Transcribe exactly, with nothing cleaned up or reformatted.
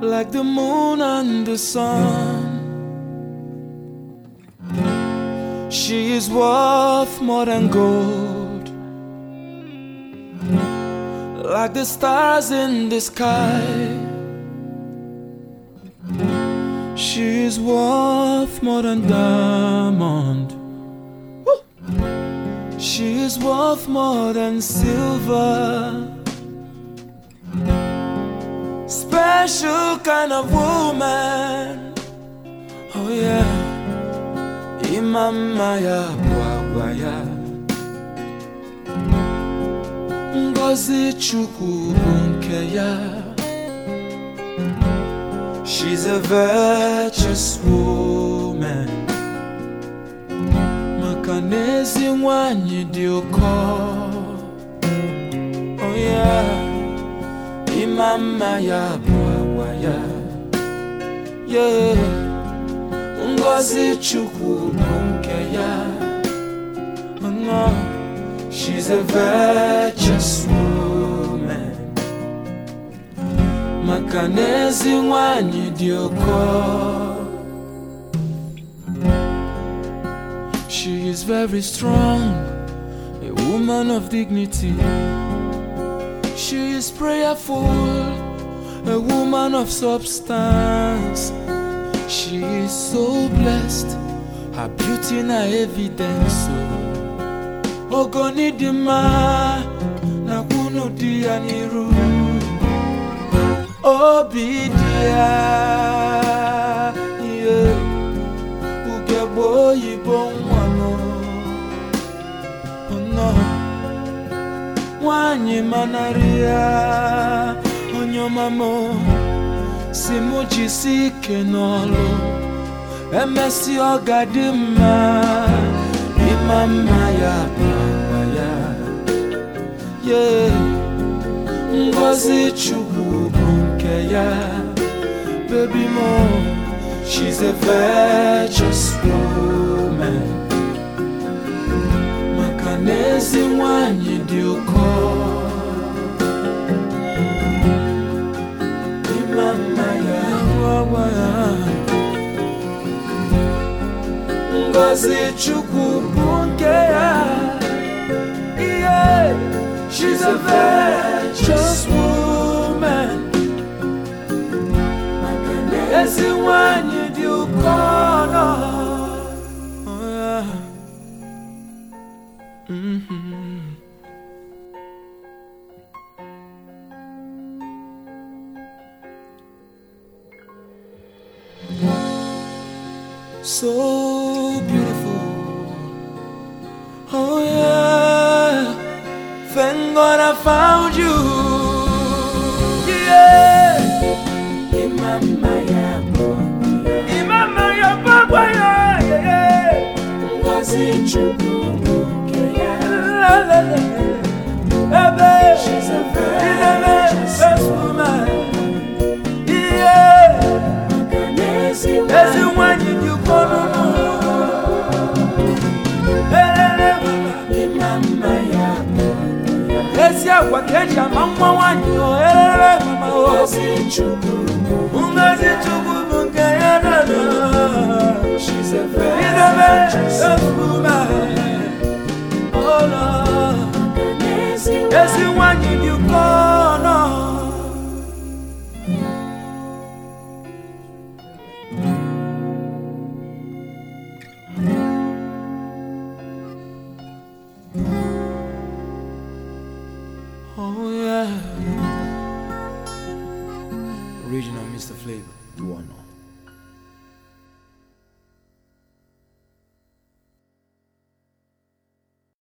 like the moon and the sun. She is worth more than gold, like the stars in the sky. She is worth more than diamond. Woo! She is worth more than silver. Special kind of woman. Oh yeah. Imama ya bwagwa ya Ngozi Chukwu nke ya. She's a virtuous woman. Makanezi nwanyi dị ụkọ. Oh yeah. Imama ya bwagwa ya. Yeah. Ngozi Chukwu nke ya. Oh no. She's a virtuous woman. Makanezi nwanyi dị ụkọ. She is very strong, a woman of dignity. She is prayerful, a woman of substance. She is so blessed, her beauty na evidence. Ogoni dima na kunu dia niru. Obidia, yeah. Ugebo yibon wano. Oh no. Wanyi manaria. Onyo mamo. Simuji sike nolo. Emesi ogadima. Imama ya baba ya. Yeah. Ngozi Chukwu nke ya. Baby mo, she's a virtuous woman. Makanezi nwanyi dị ụkọ. Imama ya baba ya. Ngozi Chukwu nke ya. Yeah. She's a virtuous woman. Makanezi nwanyi dị ụkọ. Oh yeah. Mm-hmm. So beautiful. Oh yeah. Thank God I found you. Yeah. Imama ya bwagwa. Imama ya bwagwa ya. Yeah. Ngozi Chukwu nke ya. La la la. Ebe. She's a virtuous woman. Yeah. Makanezi nwanyi dị ụkọ. Imama ya. Esia kwa keja mama wanyi o erere mama o. Ngozi Chukwu. Ngozi Chukwu nke ya na na. She's a virtuous woman. Oh no. Esi wanyi dị ụkọ no. Oh yeah. Original Mister Flavor. You wanna know.